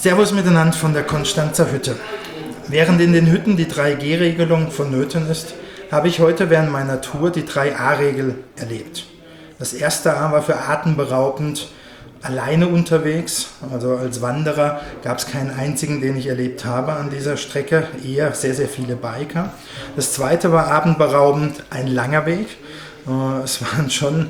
Servus miteinander von der Konstanzer Hütte. Während in den Hütten die 3G-Regelung vonnöten ist, habe ich heute während meiner Tour die 3A-Regel erlebt. Das erste A war für atemberaubend, alleine unterwegs, also als Wanderer gab es keinen einzigen, den ich erlebt habe an dieser Strecke, eher sehr, sehr viele Biker. Das zweite war atemberaubend, ein langer Weg. Es waren schon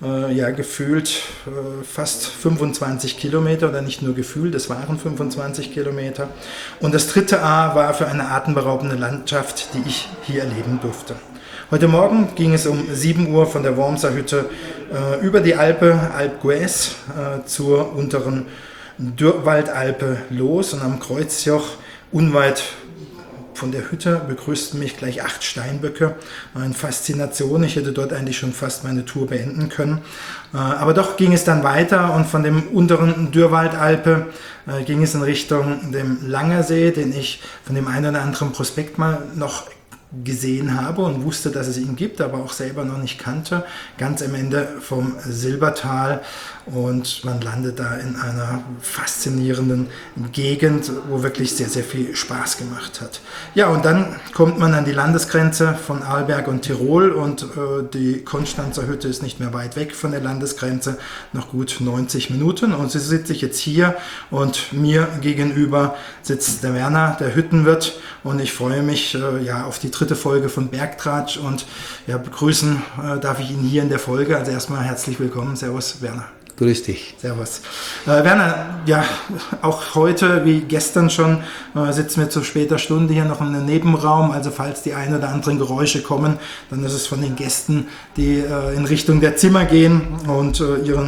gefühlt fast 25 Kilometer oder nicht nur gefühlt, es waren 25 Kilometer. Und das dritte A war für eine atemberaubende Landschaft, die ich hier erleben durfte. Heute Morgen ging es um 7 Uhr von der Wormser Hütte über die Alpe, Alpe d'Huez, zur unteren Dürrwaldalpe los und am Kreuzjoch unweit von der Hütte begrüßten mich gleich 8 Steinböcke. Eine Faszination, ich hätte dort eigentlich schon fast meine Tour beenden können. Aber doch ging es dann weiter und von dem unteren Dürrwaldalpe ging es in Richtung dem Langersee, den ich von dem einen oder anderen Prospekt mal noch gesehen habe und wusste, dass es ihn gibt, aber auch selber noch nicht kannte, ganz am Ende vom Silbertal, und man landet da in einer faszinierenden Gegend, wo wirklich sehr, sehr viel Spaß gemacht hat. Ja, und dann kommt man an die Landesgrenze von Arlberg und Tirol und die Konstanzer Hütte ist nicht mehr weit weg von der Landesgrenze, noch gut 90 Minuten, und so sitze ich jetzt hier und mir gegenüber sitzt der Werner, der Hüttenwirt, und ich freue mich auf die 3. Folge von Bergtratsch und begrüßen darf ich ihn hier in der Folge. Also erstmal herzlich willkommen. Servus, Werner. Grüß dich. Servus. Werner, auch heute wie gestern schon sitzen wir zu später Stunde hier noch in einem Nebenraum. Also falls die ein oder anderen Geräusche kommen, dann ist es von den Gästen, die in Richtung der Zimmer gehen und ihren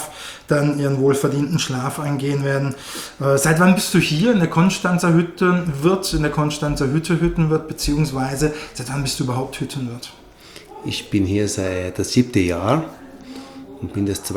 wohlverdienten Schlaf eingehen werden. Seit wann bist du hier in der Konstanzer Hüttenwirt, Hüttenwirt, beziehungsweise seit wann bist du überhaupt Hüttenwirt? Ich bin hier seit das 7. Jahr und bin das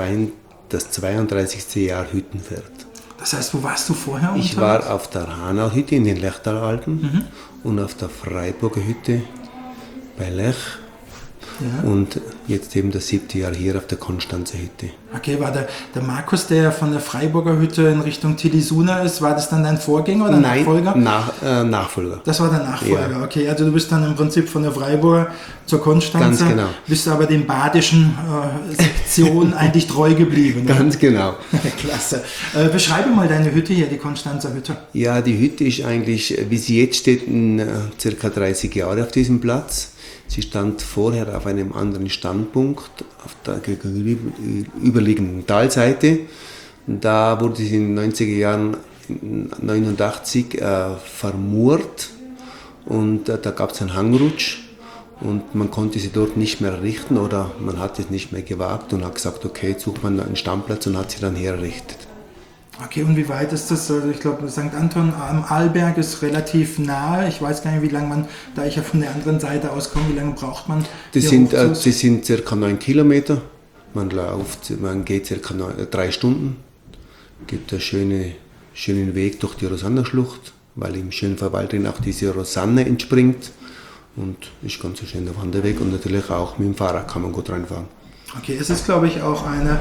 32. Jahr Hüttenwirt. Das heißt, wo warst du vorher? Ich war auf der Hanau-Hütte in den Lechtalalpen und auf der Freiburger Hütte bei Lech. Ja. Und jetzt eben das 7. Jahr hier auf der Konstanzer Hütte. Okay, war der Markus, der von der Freiburger Hütte in Richtung Tilisuna ist, war das dann dein Vorgänger oder Nachfolger? Nachfolger. Das war der Nachfolger, ja. Okay. Also du bist dann im Prinzip von der Freiburger zur Konstanzer. Ganz genau. Bist aber den badischen Sektionen eigentlich treu geblieben. Ganz genau. Klasse. Beschreibe mal deine Hütte hier, die Konstanzer Hütte. Ja, die Hütte ist eigentlich, wie sie jetzt steht, circa 30 Jahre auf diesem Platz. Sie stand vorher auf einem anderen Standpunkt, auf der gegenüberliegenden Talseite. Da wurde sie in den 90er Jahren 89 vermurt und da gab es einen Hangrutsch und man konnte sie dort nicht mehr errichten oder man hat es nicht mehr gewagt und hat gesagt, okay, jetzt sucht man einen Standplatz und hat sie dann hergerichtet. Okay, und wie weit ist das? Also ich glaube, St. Anton am Arlberg ist relativ nahe. Ich weiß gar nicht, wie lange man, da ich ja von der anderen Seite auskomme, wie lange braucht man? Das sind circa 9 Kilometer. Man geht circa 3 Stunden. Gibt einen schönen Weg durch die Rosanna-Schlucht, weil im schönen Verwaltung auch diese Rosanne entspringt. Und ist ganz ein schöner Wanderweg und natürlich auch mit dem Fahrrad kann man gut reinfahren. Okay, es ist, glaube ich, auch eine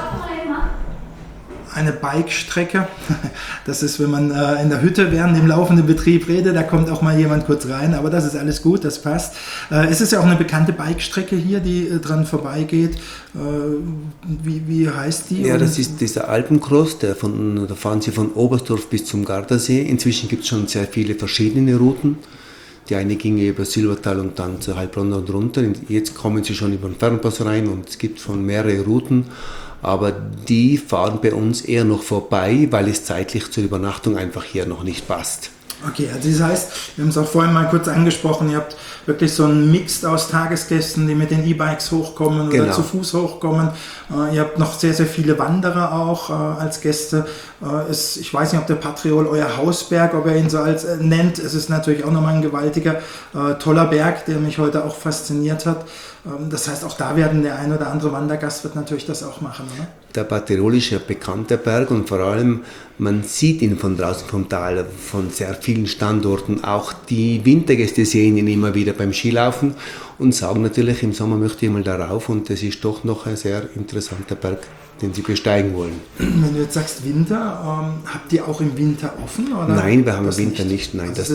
Bike-Strecke. Das ist, wenn man in der Hütte während dem laufenden Betrieb redet, da kommt auch mal jemand kurz rein, aber das ist alles gut, das passt. Es ist ja auch eine bekannte Bike-Strecke hier, die dran vorbeigeht. Wie heißt die? Ja, das ist dieser Alpencross, da fahren sie von Oberstdorf bis zum Gardasee. Inzwischen gibt es schon sehr viele verschiedene Routen. Die eine ging über Silbertal und dann zu Heilbronn und runter. Jetzt kommen sie schon über den Fernpass rein und es gibt schon mehrere Routen. Aber die fahren bei uns eher noch vorbei, weil es zeitlich zur Übernachtung einfach hier noch nicht passt. Okay, also das heißt, wir haben es auch vorhin mal kurz angesprochen, ihr habt wirklich so einen Mix aus Tagesgästen, die mit den E-Bikes hochkommen oder zu Fuß hochkommen. Ihr habt noch sehr, sehr viele Wanderer auch als Gäste. Ich weiß nicht, ob der Patriol euer Hausberg, ob er ihn so als nennt. Es ist natürlich auch nochmal ein gewaltiger, toller Berg, der mich heute auch fasziniert hat. Das heißt, auch da werden der ein oder andere Wandergast wird natürlich das auch machen, oder? Der Patriol ist ein bekannter Berg und vor allem, man sieht ihn von draußen vom Tal, von sehr vielen Standorten. Auch die Wintergäste sehen ihn immer wieder beim Skilaufen und sagen natürlich, im Sommer möchte ich mal darauf und das ist doch noch ein sehr interessanter Berg, den sie besteigen wollen. Wenn du jetzt sagst Winter, habt ihr auch im Winter offen? Oder? Nein, wir haben im Winter nicht. Nein, Also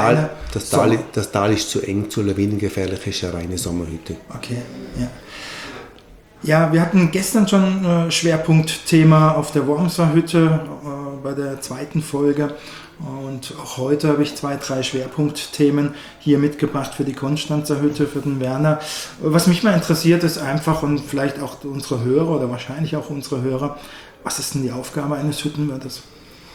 das Tal ist zu eng, zu lawinengefährlich, ist eine reine Sommerhütte. Okay, ja. Ja, wir hatten gestern schon Schwerpunktthema auf der Wormser Hütte bei der zweiten Folge. Und auch heute habe ich 2, 3 Schwerpunktthemen hier mitgebracht für die Konstanzer Hütte, für den Werner. Was mich mal interessiert ist einfach, und vielleicht auch unsere Hörer oder wahrscheinlich auch unsere Hörer, was ist denn die Aufgabe eines Hüttenwirtes?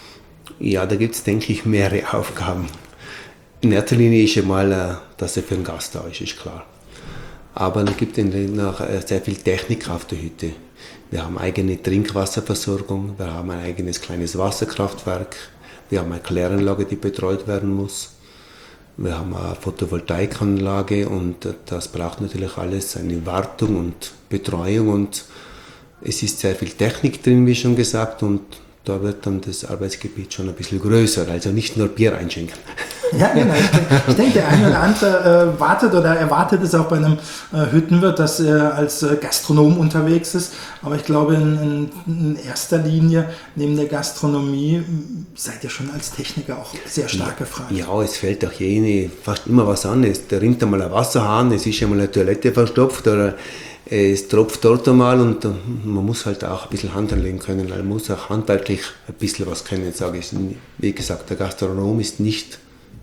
Ja, da gibt es, denke ich, mehrere Aufgaben. In erster Linie ist einmal, dass er für den Gast da ist klar. Aber es gibt noch sehr viel Technik auf der Hütte. Wir haben eigene Trinkwasserversorgung, wir haben ein eigenes kleines Wasserkraftwerk, wir haben eine Kläranlage, die betreut werden muss. Wir haben eine Photovoltaikanlage und das braucht natürlich alles eine Wartung und Betreuung. Und es ist sehr viel Technik drin, wie schon gesagt, und da wird dann das Arbeitsgebiet schon ein bisschen größer, also nicht nur Bier einschenken. Ja, genau. Ich denke, der eine oder andere wartet oder erwartet es auch bei einem Hüttenwirt, dass er als Gastronom unterwegs ist. Aber ich glaube, in erster Linie, neben der Gastronomie, seid ihr schon als Techniker auch sehr stark gefragt. Ja, es fällt auch fast immer was an. Da rinnt einmal ein Wasserhahn, es ist einmal eine Toilette verstopft oder es tropft dort einmal und man muss halt auch ein bisschen Hand anlegen können. Man muss auch handwerklich ein bisschen was können. Jetzt sage ich, wie gesagt, der Gastronom ist nicht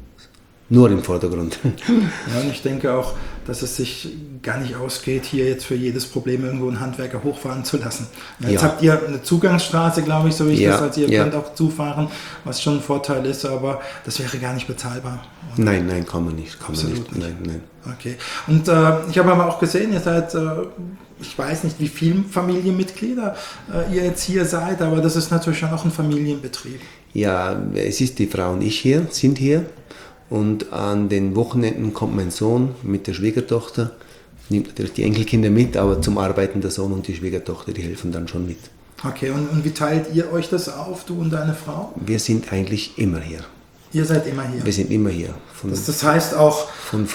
nur im Vordergrund. Ja, und ich denke auch, dass es sich gar nicht ausgeht, hier jetzt für jedes Problem irgendwo einen Handwerker hochfahren zu lassen. Jetzt habt ihr eine Zugangsstraße, glaube ich, so wie ich das, also ihr könnt auch zufahren, was schon ein Vorteil ist, aber das wäre gar nicht bezahlbar. Oder? Nein, kann man nicht. Nein. Okay. Und ich habe aber auch gesehen, ihr seid, ich weiß nicht, wie viele Familienmitglieder ihr jetzt hier seid, aber das ist natürlich schon auch ein Familienbetrieb. Ja, es ist die Frau und ich sind hier. Und an den Wochenenden kommt mein Sohn mit der Schwiegertochter, nimmt natürlich die Enkelkinder mit, aber zum Arbeiten der Sohn und die Schwiegertochter, die helfen dann schon mit. Okay, und wie teilt ihr euch das auf, du und deine Frau? Wir sind eigentlich immer hier. Ihr seid immer hier? Wir sind immer hier. Das heißt auch... vom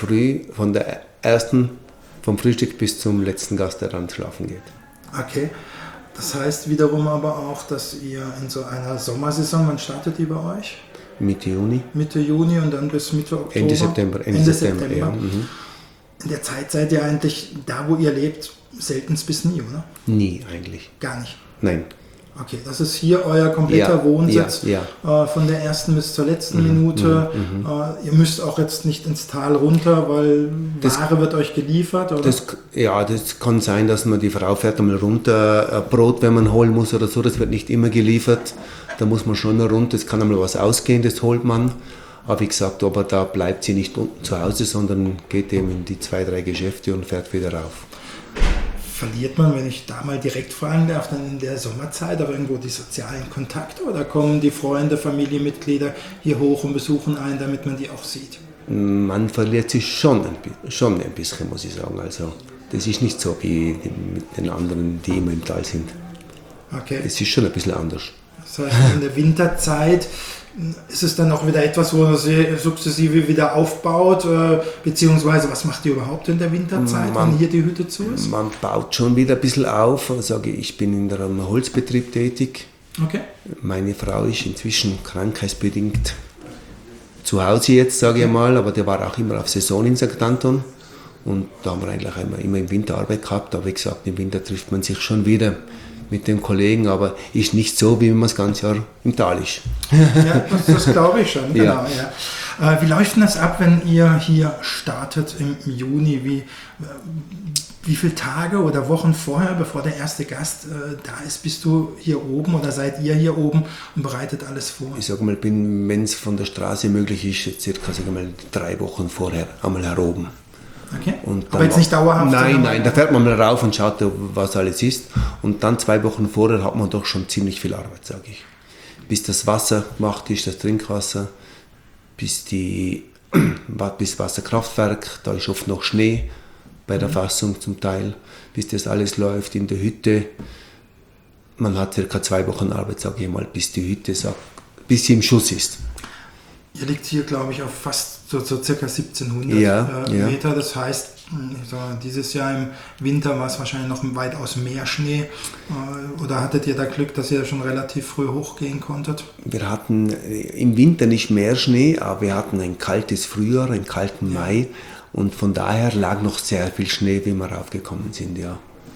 Frühstück bis zum letzten Gast, der dann schlafen geht. Okay, das heißt wiederum aber auch, dass ihr in so einer Sommersaison, wann startet die bei euch? Mitte Juni. Mitte Juni und dann bis Mitte Oktober? Ende September. Ja. In der Zeit seid ihr eigentlich da, wo ihr lebt, selten bis nie, oder? Nie eigentlich. Gar nicht? Nein. Okay, das ist hier euer kompletter Wohnsitz, von der ersten bis zur letzten Minute. Ihr müsst auch jetzt nicht ins Tal runter, weil Ware wird euch geliefert, oder? Das kann sein, dass man die Frau fährt einmal runter, Brot, wenn man holen muss oder so, das wird nicht immer geliefert. Da muss man schon runter, es kann einmal was ausgehen, das holt man. Aber wie gesagt, aber da bleibt sie nicht unten zu Hause, sondern geht eben in die 2, 3 Geschäfte und fährt wieder rauf. Verliert man, wenn ich da mal direkt fragen darf, dann in der Sommerzeit auch irgendwo die sozialen Kontakte oder kommen die Freunde, Familienmitglieder hier hoch und besuchen einen, damit man die auch sieht? Man verliert sich schon ein bisschen, muss ich sagen. Also das ist nicht so wie mit den anderen, die immer im Tal sind. Okay. Es ist schon ein bisschen anders. Das heißt, in der Winterzeit ist es dann auch wieder etwas, wo man sukzessive wieder aufbaut, beziehungsweise was macht ihr überhaupt in der Winterzeit, wenn hier die Hütte zu ist? Man baut schon wieder ein bisschen auf. Ich bin in einem Holzbetrieb tätig. Okay. Meine Frau ist inzwischen krankheitsbedingt zu Hause jetzt, sage ich mal, aber der war auch immer auf Saison in St. Anton. Und da haben wir eigentlich immer im Winter Arbeit gehabt, aber wie gesagt, im Winter trifft man sich schon wieder mit den Kollegen, aber ist nicht so, wie wenn man das ganze Jahr im Tal ist. Ja, das glaube ich schon, genau. Ja. Wie läuft denn das ab, wenn ihr hier startet im Juni? Wie viele Tage oder Wochen vorher, bevor der erste Gast da ist, bist du hier oben oder seid ihr hier oben und bereitet alles vor? Ich sage mal, wenn es von der Straße möglich ist, circa 3 Wochen vorher einmal heroben. Okay. Aber jetzt nicht dauerhaft? Nein, da fährt man mal rauf und schaut, was alles ist. Und dann 2 Wochen vorher hat man doch schon ziemlich viel Arbeit, sage ich. Bis das Wasser gemacht ist, das Trinkwasser, bis Wasserkraftwerk, da ist oft noch Schnee bei der Fassung zum Teil, bis das alles läuft in der Hütte. Man hat circa 2 Wochen Arbeit, sage ich mal, bis die Hütte bis sie im Schuss ist. Ihr liegt hier, glaube ich, auf fast so circa 1700 Ja. Meter. Das heißt, so, dieses Jahr im Winter war es wahrscheinlich noch weitaus mehr Schnee. Oder hattet ihr da Glück, dass ihr schon relativ früh hochgehen konntet? Wir hatten im Winter nicht mehr Schnee, aber wir hatten ein kaltes Frühjahr, einen kalten Mai. Und von daher lag noch sehr viel Schnee, wie wir raufgekommen sind, ja.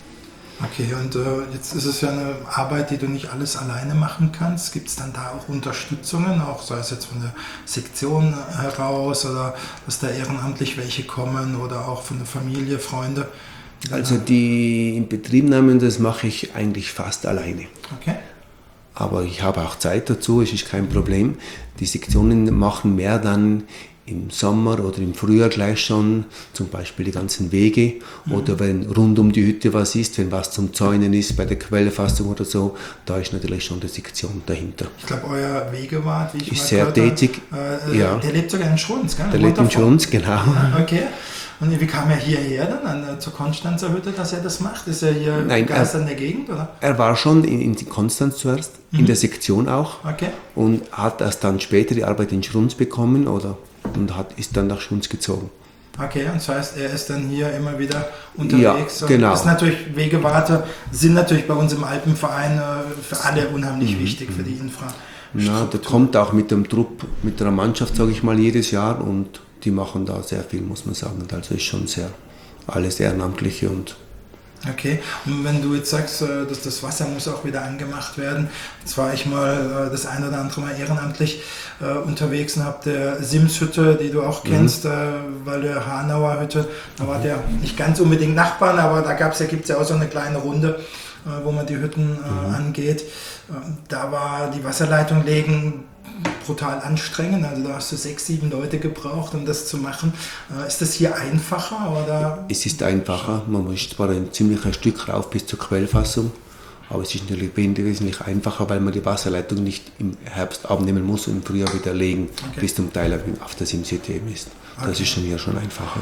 Okay, und jetzt ist es ja eine Arbeit, die du nicht alles alleine machen kannst. Gibt es dann da auch Unterstützungen, auch sei es jetzt von der Sektion heraus oder dass da ehrenamtlich welche kommen oder auch von der Familie, Freunde? Also die Inbetriebnahmen, das mache ich eigentlich fast alleine. Okay. Aber ich habe auch Zeit dazu, es ist kein Problem. Die Sektionen machen mehr dann im Sommer oder im Frühjahr gleich schon, zum Beispiel die ganzen Wege oder wenn rund um die Hütte was ist, wenn was zum Zäunen ist, bei der Quellefassung oder so, da ist natürlich schon die Sektion dahinter. Ich glaube, euer Wegewart, wie ich ist mal sehr gehört habe, tätig. Ja. Der lebt sogar in Schrunz, gell? Der lebt in Schrunz, genau. Okay. Und wie kam er hierher dann zur Konstanzer Hütte, dass er das macht? Ist er hier begeistert in der Gegend, oder? Er war schon in Konstanz zuerst, in der Sektion auch. Okay. Und hat erst dann später die Arbeit in Schrunz bekommen und ist dann nach Schrunz gezogen. Okay, und das heißt, er ist dann hier immer wieder unterwegs. Ja, genau. Und ist natürlich, Wegewarte sind natürlich bei uns im Alpenverein für alle unheimlich wichtig, für die Infrastruktur. Ja, der kommt auch mit dem Trupp, mit der Mannschaft, sage ich mal, jedes Jahr und die machen da sehr viel, muss man sagen. Also ist schon sehr alles Ehrenamtliche und okay, und wenn du jetzt sagst, dass das Wasser muss auch wieder angemacht werden, jetzt war ich mal das ein oder andere Mal ehrenamtlich unterwegs und habe der Simshütte, die du auch kennst, weil der Hanauer Hütte, da war der nicht ganz unbedingt Nachbarn, aber da gibt es ja auch so eine kleine Runde, wo man die Hütten angeht. Da war die Wasserleitung legen brutal anstrengend, also da hast du 6, 7 Leute gebraucht, um das zu machen. Ist das hier einfacher? Oder? Es ist einfacher, man muss zwar ein ziemliches Stück rauf bis zur Quellfassung, aber es ist natürlich wesentlich einfacher, weil man die Wasserleitung nicht im Herbst abnehmen muss und im Frühjahr wieder legen, bis zum Teil auf der Simsystem ist. Das ist schon hier schon einfacher.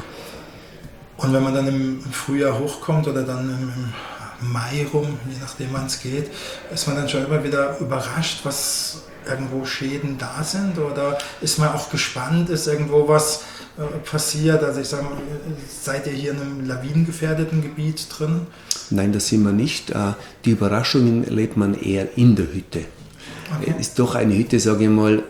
Und wenn man dann im Frühjahr hochkommt oder dann im Mai rum, je nachdem wann es geht, ist man dann schon immer wieder überrascht, was irgendwo Schäden da sind, oder ist man auch gespannt, ist irgendwo was passiert? Also ich sage mal, seid ihr hier in einem lawinengefährdeten Gebiet drin? Nein, das sind wir nicht. Die Überraschungen erlebt man eher in der Hütte. Okay. Es ist doch eine Hütte, sage ich mal,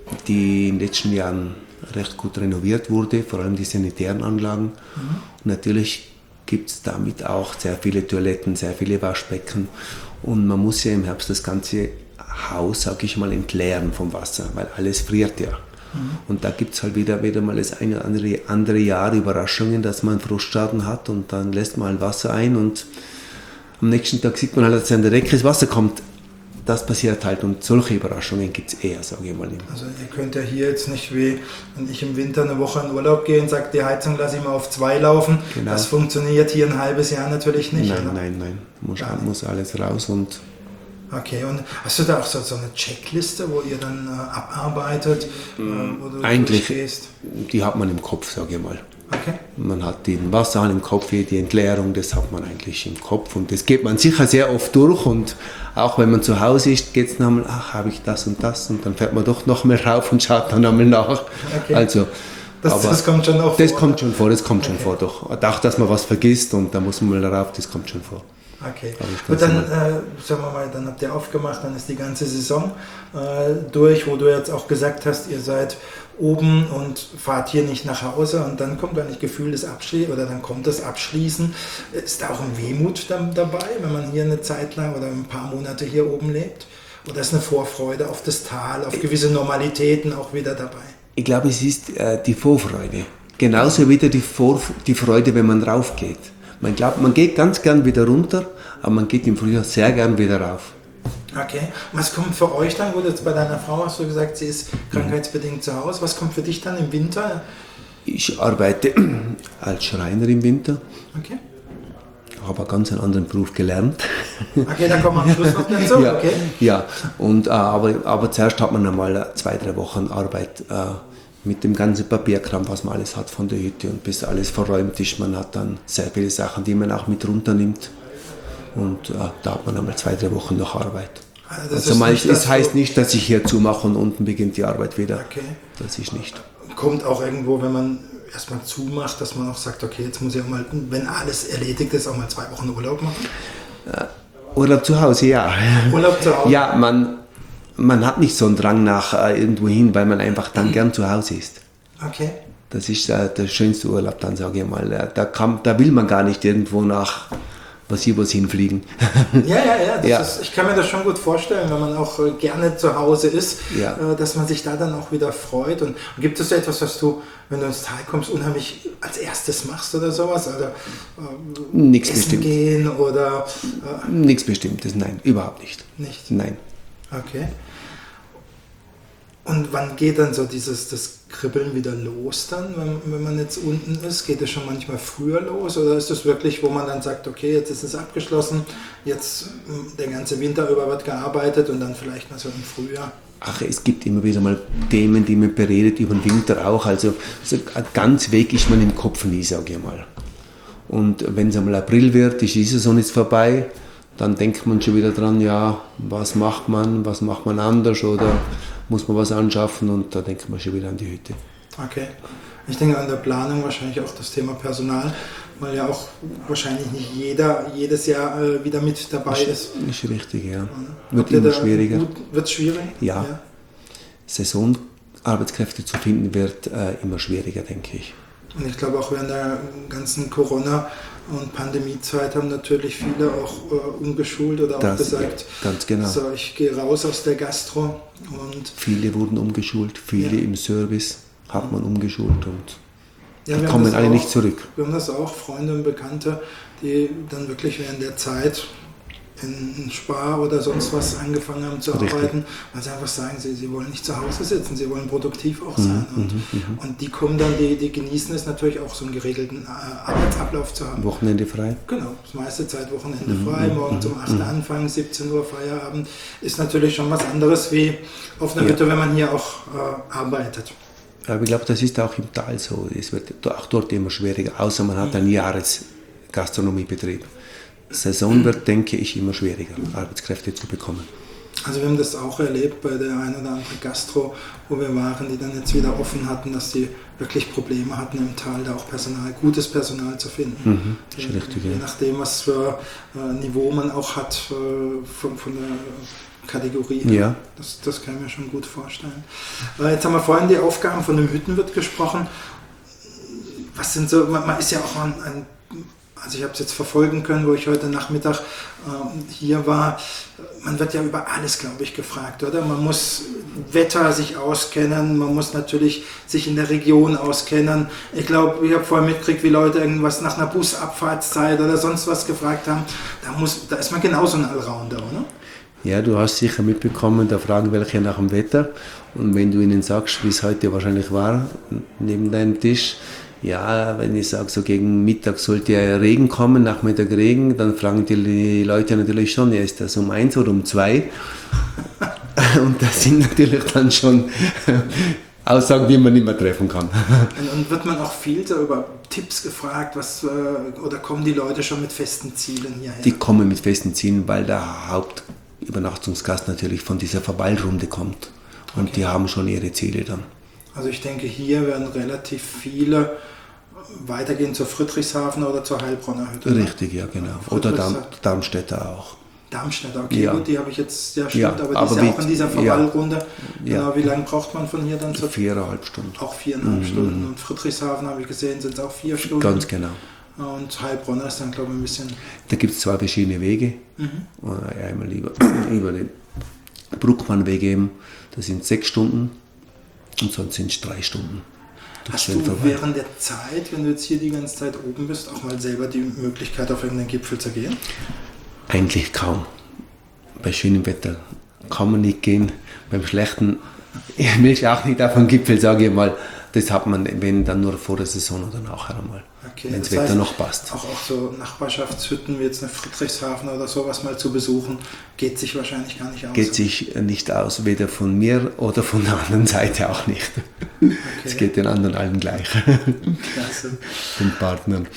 die in den letzten Jahren recht gut renoviert wurde, vor allem die sanitären Anlagen. Und natürlich gibt es damit auch sehr viele Toiletten, sehr viele Waschbecken und man muss ja im Herbst das ganze Haus, sage ich mal, entleeren vom Wasser, weil alles friert ja. Und da gibt es halt wieder mal das eine oder andere Jahr Überraschungen, dass man Frostschaden hat und dann lässt man halt Wasser ein und am nächsten Tag sieht man halt, dass an der Decke das Wasser kommt. Das passiert halt und solche Überraschungen gibt es eher, sage ich mal. Also ihr könnt ja hier jetzt nicht wie, wenn ich im Winter eine Woche in Urlaub gehe und sage, die Heizung lasse ich mal auf 2 laufen. Genau. Das funktioniert hier ein halbes Jahr natürlich nicht. Nein. Muss alles raus und... Okay, und hast du da auch so eine Checkliste, wo ihr dann abarbeitet, wo du eigentlich, durchgehst? Die hat man im Kopf, sage ich mal. Okay. Man hat den Wasserhahn im Kopf, die Entleerung, das hat man eigentlich im Kopf und das geht man sicher sehr oft durch und auch wenn man zu Hause ist, geht es nochmal, habe ich das und dann fährt man doch noch mal rauf und schaut dann nochmal nach. Okay. Also, das kommt schon auch vor? Das kommt schon vor, doch. Auch, dass man was vergisst und da muss man mal rauf, das kommt schon vor. Okay, und dann, sagen wir mal, dann habt ihr aufgemacht, dann ist die ganze Saison durch, wo du jetzt auch gesagt hast, ihr seid oben und fahrt hier nicht nach Hause und dann kommt dann das Gefühl des Abschließen oder dann kommt das Abschließen. Ist da auch ein Wehmut dabei, wenn man hier eine Zeit lang oder ein paar Monate hier oben lebt? Oder ist eine Vorfreude auf das Tal, auf gewisse Normalitäten auch wieder dabei? Ich glaube, es ist die Vorfreude. Genauso wieder die Freude, wenn man raufgeht. Man glaubt, man geht ganz gern wieder runter, aber man geht im Frühjahr sehr gern wieder rauf. Okay. Was kommt für euch dann, wo du jetzt bei deiner Frau hast du gesagt, sie ist krankheitsbedingt zu Hause, was kommt für dich dann im Winter? Ich arbeite als Schreiner im Winter. Okay. Habe einen ganz anderen Beruf gelernt. Okay, da kommen wir am Schluss noch dazu. Ja, okay. Ja. Und, aber zuerst hat man einmal 2-3 Wochen Arbeit mit dem ganzen Papierkram, was man alles hat von der Hütte und bis alles verräumt ist. Man hat dann sehr viele Sachen, die man auch mit runternimmt. Und da hat man einmal 2-3 Wochen noch Arbeit. Also das heißt nicht, dass ich hier zumache und unten beginnt die Arbeit wieder. Okay. Das ist nicht. kommt auch irgendwo, wenn man erstmal zumacht, dass man auch sagt, okay, jetzt muss ich auch mal, wenn alles erledigt ist, auch mal 2 Wochen Urlaub machen? Urlaub zu Hause, ja. Urlaub zu Hause? Ja, man hat nicht so einen Drang nach irgendwo hin, weil man einfach dann gern zu Hause ist. Okay. Das ist der schönste Urlaub dann, sage ich mal. Da will man gar nicht irgendwo nach was hinfliegen. Ja. Ich kann mir das schon gut vorstellen, wenn man auch gerne zu Hause ist, dass man sich da dann auch wieder freut. Und gibt es etwas, was du, wenn du ins Tal kommst, unheimlich als erstes machst oder sowas? Also nichts essen Bestimmtes. Gehen oder... Nichts Bestimmtes, nein, überhaupt nicht. Nicht? Nein. Okay. Und wann geht dann so das Kribbeln wieder los dann, wenn man jetzt unten ist? Geht es schon manchmal früher los oder ist das wirklich, wo man dann sagt, okay, jetzt ist es abgeschlossen, jetzt der ganze Winter über wird gearbeitet und dann vielleicht mal so im Frühjahr? Ach, es gibt immer wieder mal Themen, die man beredet, über den Winter auch. Also so ganz weg ist man im Kopf nie, sage ich mal. Und wenn es einmal April wird, ist die Saison jetzt vorbei, dann denkt man schon wieder dran, ja, was macht man anders oder muss man was anschaffen und da denkt man schon wieder an die Hütte. Okay. Ich denke an der Planung wahrscheinlich auch das Thema Personal, weil ja auch wahrscheinlich nicht jeder jedes Jahr wieder mit dabei ist. Ist richtig, ja. Wird immer schwieriger. Wird es schwierig? Ja. Saisonarbeitskräfte zu finden wird immer schwieriger, denke ich. Und ich glaube auch während der ganzen Corona- und Pandemiezeit haben natürlich viele auch umgeschult oder auch gesagt, ganz genau. So, ich gehe raus aus der Gastro. Und viele wurden umgeschult, viele im Service hat man umgeschult und die kommen alle nicht zurück. Wir haben das auch, Freunde und Bekannte, die dann wirklich während der Zeit in Spar oder sonst was angefangen haben zu arbeiten, weil sie einfach sagen, sie wollen nicht zu Hause sitzen, sie wollen produktiv auch sein. Und die kommen dann, die genießen es natürlich auch, so einen geregelten Arbeitsablauf zu haben. Wochenende frei? Genau, das meiste Zeit Wochenende frei, morgens um 8 Uhr anfangen, 17 Uhr Feierabend, ist natürlich schon was anderes wie auf einer Hütte, wenn man hier auch arbeitet. Aber ich glaube, das ist auch im Tal so. Es wird auch dort immer schwieriger, außer man hat einen Jahresgastronomiebetrieb. Saison wird, denke ich, immer schwieriger, Arbeitskräfte zu bekommen. Also wir haben das auch erlebt bei der einen oder anderen Gastro, wo wir waren, die dann jetzt wieder offen hatten, dass die wirklich Probleme hatten im Tal, da auch gutes Personal zu finden. Ist richtig, Je nachdem, was für Niveau man auch hat von der Kategorie. Ja. Das kann ich mir schon gut vorstellen. Jetzt haben wir vorhin die Aufgaben von dem Hüttenwirt gesprochen. Was sind so, man ist ja auch also ich habe es jetzt verfolgen können, wo ich heute Nachmittag hier war. Man wird ja über alles, glaube ich, gefragt, oder? Man muss Wetter sich auskennen, man muss natürlich sich in der Region auskennen. Ich glaube, ich habe vorher mitgekriegt, wie Leute irgendwas nach einer Busabfahrtszeit oder sonst was gefragt haben. Da ist man genauso ein Allrounder, oder? Ja, du hast sicher mitbekommen, da fragen welche nach dem Wetter. Und wenn du ihnen sagst, wie es heute wahrscheinlich war, neben deinem Tisch, ja, wenn ich sage, so gegen Mittag sollte ja Regen kommen, Nachmittag Regen, dann fragen die Leute natürlich schon, ja, ist das um 1 oder um 2? Und das sind natürlich dann schon Aussagen, die man nicht mehr treffen kann. Und wird man auch viel so über Tipps gefragt, oder kommen die Leute schon mit festen Zielen hierher? Die kommen mit festen Zielen, weil der Hauptübernachtungsgast natürlich von dieser Verweilrunde kommt. Und die haben schon ihre Ziele dann. Also ich denke, hier werden relativ viele weitergehen zur Friedrichshafen oder zur Heilbronner Hütte. Richtig, ja, genau. Oder Darmstädter auch. Darmstädter, okay, ja. Gut, die habe ich jetzt, ja stimmt, ja, aber die ist ja auch in dieser Verwallrunde. Genau, wie lange braucht man von hier dann zur 4,5 Stunden. Auch 4,5 Stunden. Und Friedrichshafen habe ich gesehen, sind es auch 4 Stunden. Ganz genau. Und Heilbronn ist dann, glaube ich, ein bisschen... Da gibt es 2 verschiedene Wege. Einmal über den Bruckmannweg eben, das sind 6 Stunden. Und sonst sind es 3 Stunden. Hast du während der Zeit, wenn du jetzt hier die ganze Zeit oben bist, auch mal selber die Möglichkeit, auf irgendeinen Gipfel zu gehen? Eigentlich kaum. Bei schönem Wetter kann man nicht gehen. Beim schlechten will ich auch nicht auf den Gipfel, sage ich mal. Das hat man, wenn dann nur vor der Saison oder nachher einmal. Okay, wenn das Wetter noch passt. Auch so Nachbarschaftshütten wie jetzt eine Friedrichshafen oder sowas mal zu besuchen, geht sich wahrscheinlich gar nicht aus. Geht sich nicht aus, weder von mir oder von der anderen Seite auch nicht. Okay. Es geht den anderen allen gleich. Klasse. Den Partnern.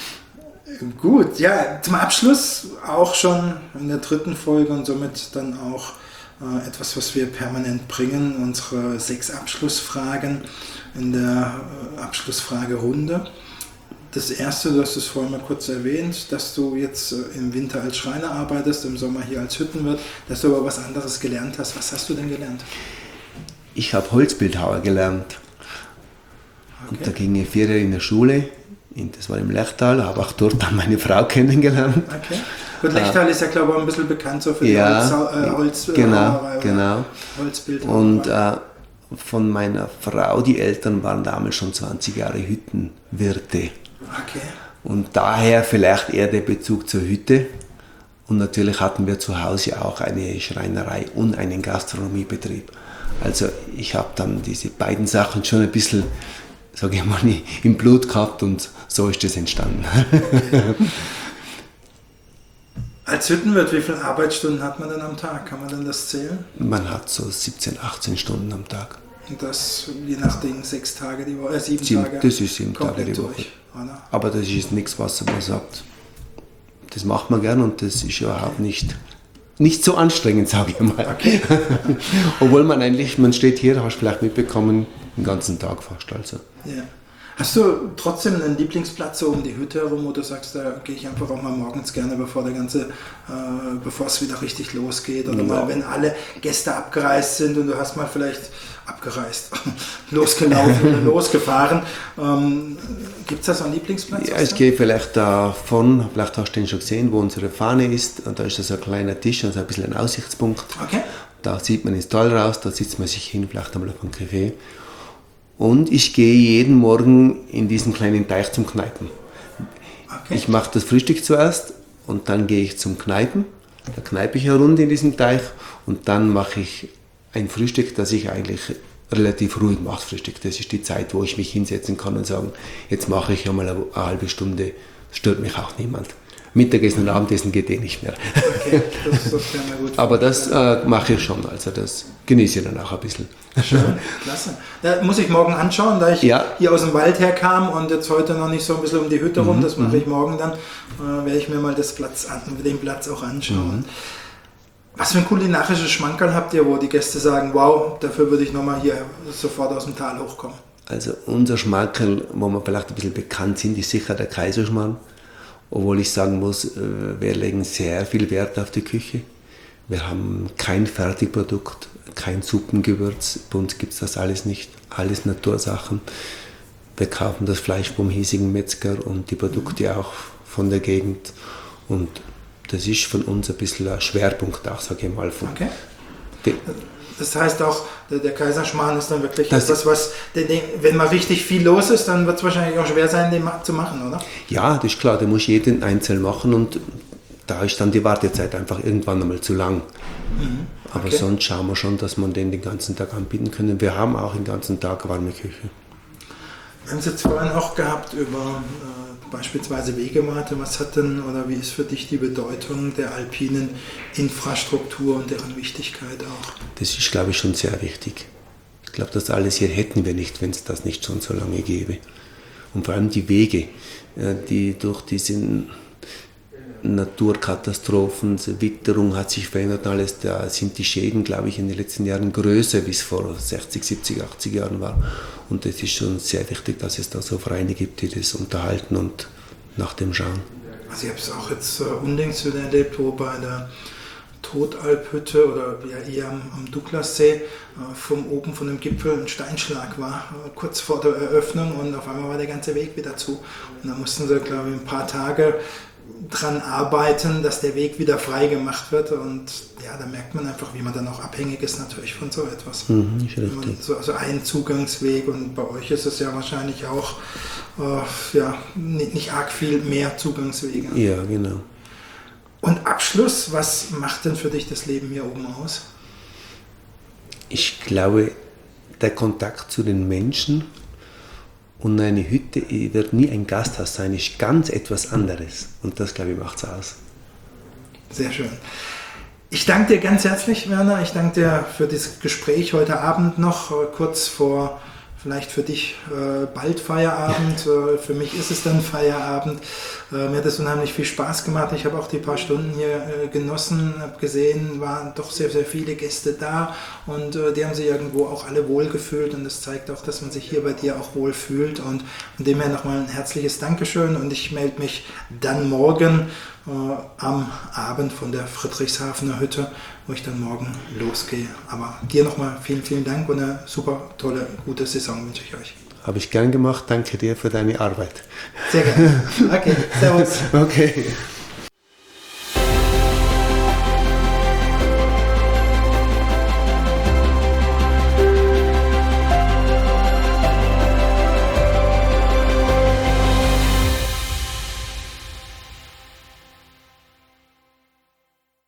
Gut, ja, zum Abschluss auch schon in der 3. Folge und somit dann auch etwas, was wir permanent bringen, unsere 6 Abschlussfragen in der Abschlussfragerunde. Das erste, du hast es vorhin mal kurz erwähnt, dass du jetzt im Winter als Schreiner arbeitest, im Sommer hier als Hüttenwirt, dass du aber was anderes gelernt hast. Was hast du denn gelernt? Ich habe Holzbildhauer gelernt. Okay. Und da ging ich 4 Jahre in der Schule, das war im Lechtal, habe auch dort dann meine Frau kennengelernt. Okay. Gut, Lechtal ist ja, glaube ich, auch ein bisschen bekannt so für die genau. Holzbildhauer. Und von meiner Frau, die Eltern waren damals schon 20 Jahre Hüttenwirte. Okay. Und daher vielleicht eher der Bezug zur Hütte. Und natürlich hatten wir zu Hause auch eine Schreinerei und einen Gastronomiebetrieb. Also ich habe dann diese beiden Sachen schon ein bisschen, sage ich mal, im Blut gehabt und so ist das entstanden. Okay. Als Hüttenwirt, wie viele Arbeitsstunden hat man denn am Tag? Kann man denn das zählen? Man hat so 17, 18 Stunden am Tag. Und das je nachdem 6 Tage die Woche, 7 Tage? Das ist 7 Tage die Woche. Durch, aber das ist nichts, was man sagt. Das macht man gern und das ist überhaupt nicht so anstrengend, sage ich mal. Okay. Obwohl man steht hier, hast du vielleicht mitbekommen, den ganzen Tag fast. Also. Ja. Hast du trotzdem einen Lieblingsplatz so um die Hütte herum, wo du sagst, da gehe ich einfach auch mal morgens gerne, bevor es wieder richtig losgeht oder mal, wenn alle Gäste abgereist sind und du hast mal vielleicht losgelaufen oder losgefahren. Gibt es da so einen Lieblingsplatz? Ja, ich gehe vielleicht vielleicht hast du den schon gesehen, wo unsere Fahne ist und da ist so ein kleiner Tisch, also ein bisschen ein Aussichtspunkt. Okay. Da sieht man ins Tal raus, da sitzt man sich hin, vielleicht einmal auf einen Kaffee. Und ich gehe jeden Morgen in diesen kleinen Teich zum Kneipen. Okay. Ich mache das Frühstück zuerst und dann gehe ich zum Kneipen. Da kneipe ich eine Runde in diesem Teich und dann mache ich ein Frühstück, das ich eigentlich relativ ruhig mache. Frühstück. Das ist die Zeit, wo ich mich hinsetzen kann und sagen, jetzt mache ich einmal eine halbe Stunde, stört mich auch niemand. Mittagessen und Abendessen geht nicht mehr. Okay, das kann man gut. Aber das mache ich schon, also das genieße ich dann auch ein bisschen. Schön, klasse. Da muss ich morgen anschauen, da ich hier aus dem Wald herkam und jetzt heute noch nicht so ein bisschen um die Hütte rum, das mache ich morgen dann, werde ich mir mal den Platz auch anschauen. Was für ein kulinarisches Schmankerl habt ihr, wo die Gäste sagen, wow, dafür würde ich nochmal hier sofort aus dem Tal hochkommen? Also unser Schmankerl, wo wir vielleicht ein bisschen bekannt sind, ist sicher der Kaiserschmarrn. Obwohl ich sagen muss, wir legen sehr viel Wert auf die Küche. Wir haben kein Fertigprodukt, kein Suppengewürz. Bei uns gibt es das alles nicht. Alles Natursachen. Wir kaufen das Fleisch vom hiesigen Metzger und die Produkte auch von der Gegend. Und das ist von uns ein bisschen ein Schwerpunkt auch, sage ich mal. Okay. Das heißt auch, der Kaiserschmarrn ist dann wirklich etwas, was, wenn mal richtig viel los ist, dann wird es wahrscheinlich auch schwer sein, den zu machen, oder? Ja, das ist klar, den muss jeden einzeln machen und da ist dann die Wartezeit einfach irgendwann einmal zu lang. Okay. Aber sonst schauen wir schon, dass man den ganzen Tag anbieten können. Wir haben auch den ganzen Tag warme Küche. Wir haben es jetzt vorhin auch gehabt über beispielsweise Wegewarte. Was hat denn oder wie ist für dich die Bedeutung der alpinen Infrastruktur und deren Wichtigkeit auch? Das ist, glaube ich, schon sehr wichtig. Ich glaube, das alles hier hätten wir nicht, wenn es das nicht schon so lange gäbe. Und vor allem die Wege, die durch diese Naturkatastrophen, die Witterung hat sich verändert alles, da sind die Schäden, glaube ich, in den letzten Jahren größer, wie es vor 60, 70, 80 Jahren war. Und es ist schon sehr wichtig, dass es da so Vereine gibt, die das unterhalten und nach dem schauen. Also ich habe es auch jetzt unlängst wieder erlebt, wo bei der Totalphütte oder eher am Douglassee oben von dem Gipfel ein Steinschlag war, kurz vor der Eröffnung und auf einmal war der ganze Weg wieder zu. Und da mussten sie, glaube ich, ein paar Tage dran arbeiten, dass der Weg wieder frei gemacht wird und ja, da merkt man einfach, wie man dann auch abhängig ist natürlich von so etwas. Also ein Zugangsweg und bei euch ist es ja wahrscheinlich auch nicht arg viel mehr Zugangswege. Ja, genau. Und Abschluss, was macht denn für dich das Leben hier oben aus? Ich glaube, der Kontakt zu den Menschen. Und eine Hütte wird nie ein Gasthaus sein, ist ganz etwas anderes. Und das, glaube ich, macht es aus. Sehr schön. Ich danke dir ganz herzlich, Werner. Ich danke dir für das Gespräch heute Abend noch, kurz vor vielleicht für dich bald Feierabend, für mich ist es dann Feierabend. Mir hat es unheimlich viel Spaß gemacht. Ich habe auch die paar Stunden hier genossen, habe gesehen, waren doch sehr, sehr viele Gäste da und die haben sich irgendwo auch alle wohlgefühlt und das zeigt auch, dass man sich hier bei dir auch wohlfühlt und von dem her nochmal ein herzliches Dankeschön und ich melde mich dann morgen am Abend von der Friedrichshafener Hütte, wo ich dann morgen losgehe. Aber dir nochmal vielen, vielen Dank und eine super tolle, gute Saison wünsche ich euch. Habe ich gern gemacht. Danke dir für deine Arbeit. Sehr gerne. Okay, servus. Okay.